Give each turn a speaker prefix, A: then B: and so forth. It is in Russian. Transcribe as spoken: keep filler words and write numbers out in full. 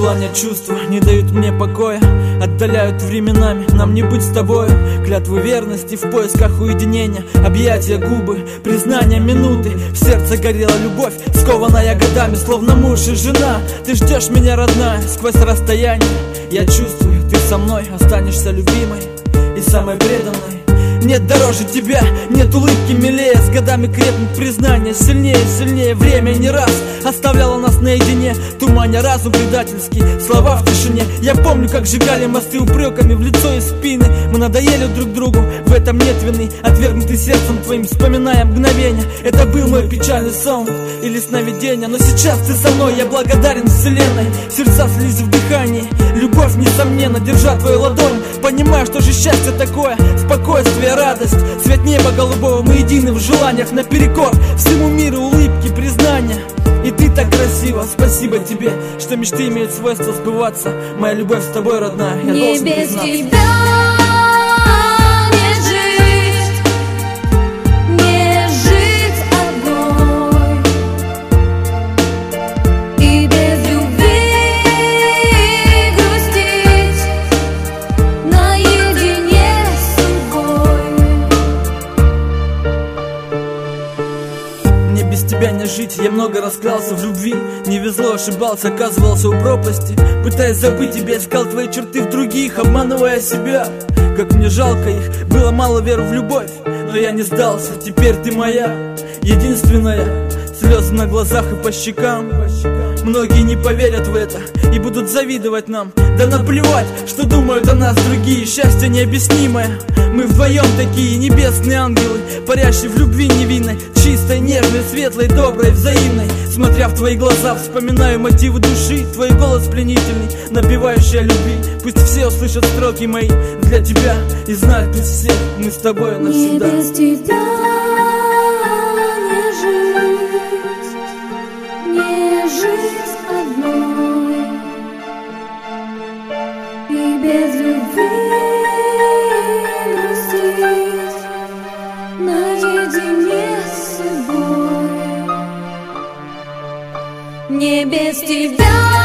A: Желания, чувства не дают мне покоя, отдаляют временами, нам не быть с тобою. Клятвы верности в поисках уединения, объятия, губы, признания, минуты. В сердце горела любовь, скованная годами, словно муж и жена. Ты ждешь меня, родная, сквозь расстояние. Я чувствую, ты со мной останешься любимой и самой преданной. Нет дороже тебя, нет улыбки милее. С годами крепнут признания, сильнее, сильнее. Время не раз оставляло нас наедине, туманя разум предательский, слова в тишине. Я помню, как сжигали мосты упреками в лицо и спины. Мы надоели друг другу, в этом нет вины. Отвергнутый сердцем твоим, вспоминая мгновения. Это был мой печальный сон или сновидение. Но сейчас ты со мной, я благодарен вселенной. Сердца слились в дыхании, любовь несомненно. Держа твою ладонь, понимаю, что же счастье такое. Спокойствие, радость, цвет неба голубого. Мы едины в желаниях наперекор всему миру, улыбки, признания. И ты так красиво, спасибо тебе, что мечты имеют свойство сбываться. Моя любовь с тобой, родная, я
B: не
A: должен
B: без
A: признаться.
B: Тебя не жить, не жить одной. И без любви грустить наедине с собой.
A: Мне без тебя не жить, я много расклался в любви. Не везло, ошибался, оказывался у пропасти. Пытаясь забыть тебя, искал твои черты в других, обманывая себя. Как мне жалко их, было мало веры в любовь. Но я не сдался, теперь ты моя, единственная. Слезы на глазах и по щекам. Многие не поверят в это и будут завидовать нам. Да наплевать, что думают о нас другие. Счастье необъяснимое, мы вдвоем такие небесные ангелы, парящие в любви невинной, чистой, нежной, светлой, доброй, взаимной. Смотря в твои глаза, вспоминаю мотивы души. Твой голос пленительный, напевающий о любви. Пусть все услышат строки мои для тебя и знают пусть все, мы с тобой навсегда.
B: Не без тебя не жить, не жить одной. И без любви грустить наедине с собой. Не без тебя